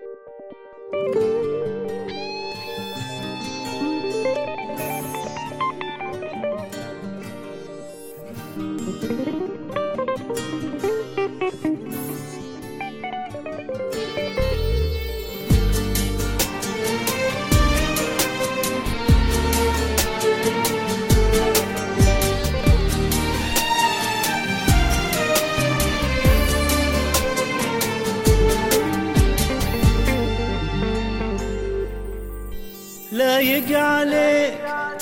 لايق عليك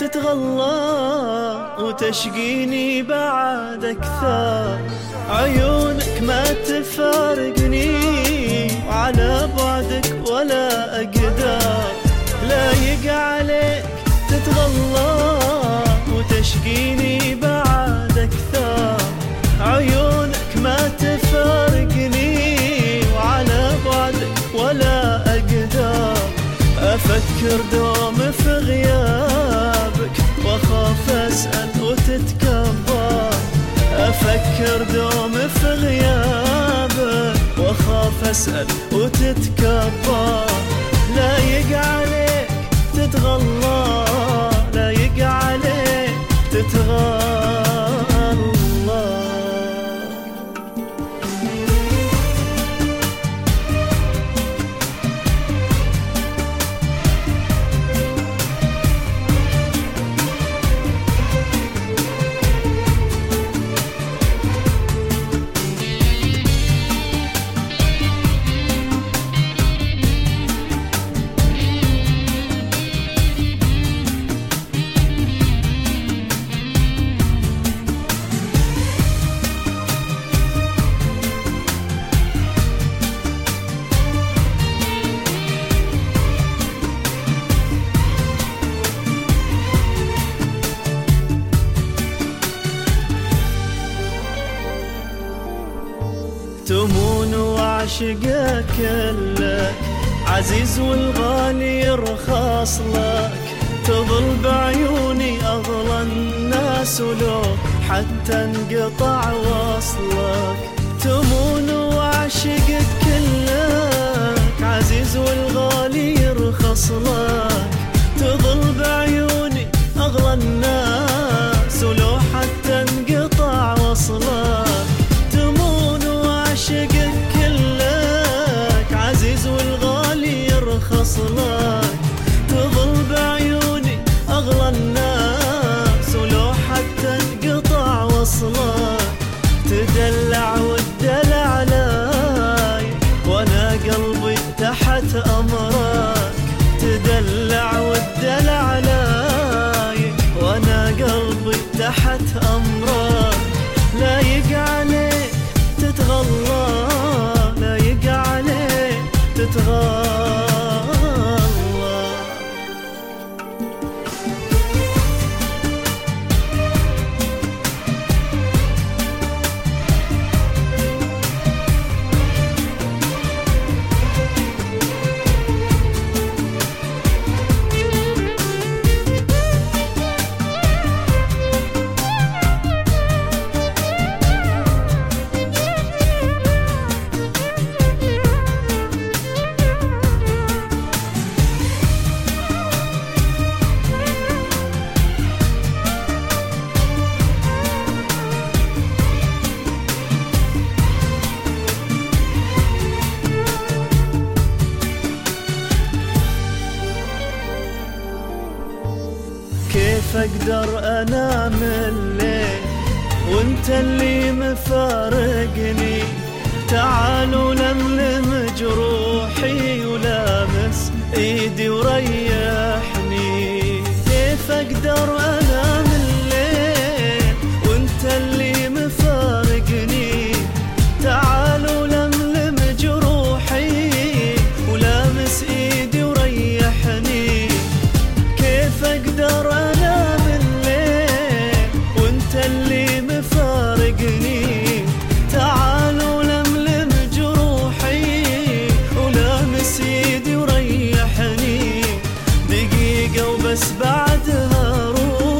تتغلى وتشقيني بعد أكثر، عيونك ما تفارقني وعلى بعدك ولا أقدر. لايق عليك تتغلى وتشقيني بعد أكثر، عيونك ما تفارقني وعلى بعدك ولا أقدر. أفكر دوم في غيابك وأخاف أسأل وتتكبر، أفكر دوم في غيابك وأخاف أسأل وتتكبر. لايق عليك تتغلى، لايق عليك تتغلى. تمون وعشقك لك عزيز والغالي يرخص لك، تظل بعيوني أغلى الناس ولو حتى انقطع وصلك. تمون وعشقك لك عزيز والغالي يرخص لك، تظل بعيوني أغلى الناس ولو حتى انقطع وصلك. عشقك لك عزيز والغالي يرخص لك، تظل بعيوني أغلى الناس ولو حتى انقطع وصلك. تدلع والدلع علي وانا قلبي تحت أمرك، تدلع والدلع علي وانا قلبي تحت أمرك. لايق عليك تتغلى، لايق عليك تتغلى. كيف أقدر أنام الليل وانت اللي مفارقني؟ تعال ولملم جروحي ولامس ايدي وريحني. كيف أقدر أنام الليل وانت اللي مفارقني؟ تعال ولملم جروحي ولامس ايدي وريحني. كيف أقدر أنام الليل وانت اللي مفارقني؟ تعال ولملم جروحي ولامس ايدي وريحني. دقيقة وبس بعدها روح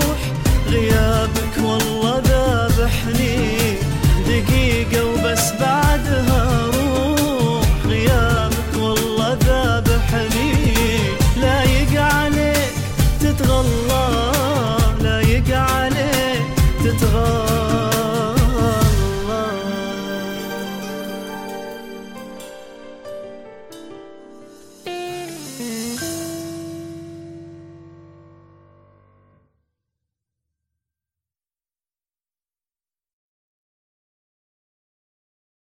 ضيق عليك تتغار.